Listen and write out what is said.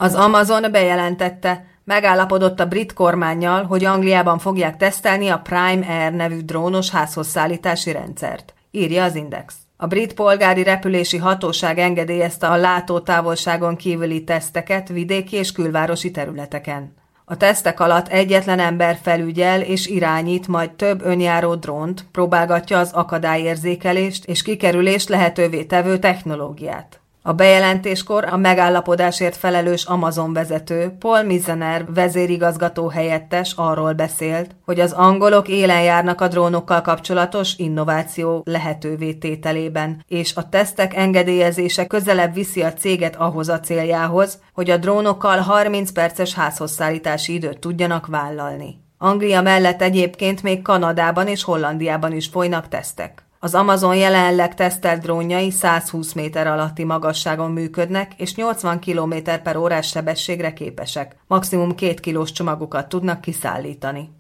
Az Amazon bejelentette, megállapodott a brit kormánnyal, hogy Angliában fogják tesztelni a Prime Air nevű drónos házhozszállítási rendszert, írja az Index. A brit polgári repülési hatóság engedélyezte a látótávolságon kívüli teszteket vidéki és külvárosi területeken. A tesztek alatt egyetlen ember felügyel és irányít majd több önjáró drónt, próbálgatja az akadályérzékelést és kikerülést lehetővé tevő technológiát. A bejelentéskor a megállapodásért felelős Amazon vezető, Paul Mizener vezérigazgató helyettes arról beszélt, hogy az angolok élen járnak a drónokkal kapcsolatos innováció lehetővé tételében, és a tesztek engedélyezése közelebb viszi a céget ahhoz a céljához, hogy a drónokkal 30 perces házhozszállítási időt tudjanak vállalni. Anglia mellett egyébként még Kanadában és Hollandiában is folynak tesztek. Az Amazon jelenleg tesztelt drónjai 120 méter alatti magasságon működnek, és 80 km/órás sebességre képesek. Maximum 2 kilós csomagokat tudnak kiszállítani.